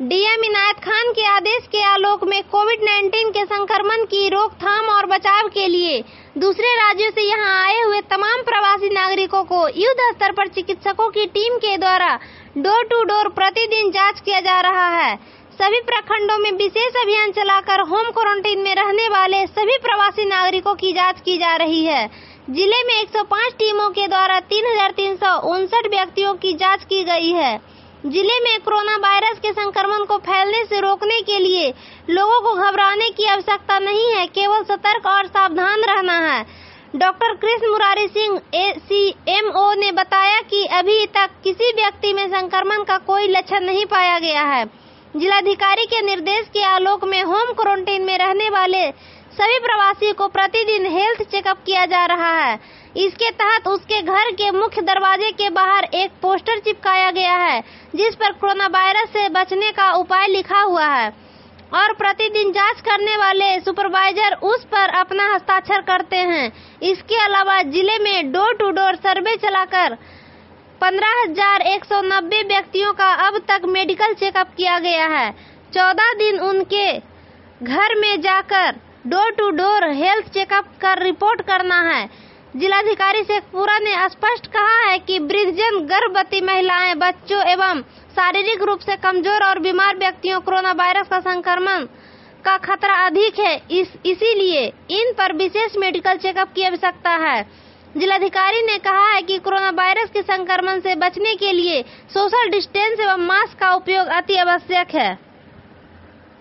DM Inayat Khan के आदेश के आलोक में कोविड-19 के संक्रमण की रोकथाम और बचाव के लिए दूसरे राज्यों से यहां आए हुए तमाम प्रवासी नागरिकों को युद्ध स्तर पर चिकित्सकों की टीम के द्वारा डोर टू डोर प्रतिदिन जांच किया जा रहा है। सभी प्रखंडों में विशेष अभियान चलाकर होम क्वारंटीन में रहने वाले सभी प्रवासी नागरिकों की जांच की जा रही है। जिले में 105 टीमों के द्वारा 3,359 व्यक्तियों की जांच की गई है। जिले में कोरोना वायरस के संक्रमण को फैलने से रोकने के लिए लोगों को घबराने की आवश्यकता नहीं है, केवल सतर्क और सावधान रहना है। डॉक्टर कृष्ण मुरारी सिंह ACMO ने बताया कि अभी तक किसी व्यक्ति में संक्रमण का कोई लक्षण नहीं पाया गया है। जिलाधिकारी के निर्देश के आलोक में होम क्वारंटीन में रहने वाले सभी प्रवासी को प्रतिदिन हेल्थ चेकअप किया जा रहा है। इसके तहत उसके घर के मुख्य दरवाजे के बाहर एक पोस्टर चिपकाया गया है जिस पर कोरोना वायरस से बचने का उपाय लिखा हुआ है और प्रतिदिन जांच करने वाले सुपरवाइजर उस पर अपना हस्ताक्षर करते हैं। इसके अलावा जिले में डोर टू डोर सर्वे चलाकर 15,190 व्यक्तियों का अब तक मेडिकल चेकअप किया गया है। 14 दिन उनके घर में जाकर door to door health checkup कर रिपोर्ट करना है। जिलाधिकारी शेखपुरा ने स्पष्ट कहा है कि वृद्धजन, गर्भवती महिलाएं, बच्चों एवं शारीरिक रूप से कमजोर और बीमार व्यक्तियों कोरोना वायरस का संक्रमण का खतरा अधिक है, इसीलिए इन पर विशेष मेडिकल चेकअप की आवश्यकता है। जिलाधिकारी ने कहा है कि कोरोना वायरस के संक्रमण से बचने के लिए सोशल डिस्टेंस एवं मास्क का उपयोग अति आवश्यक है।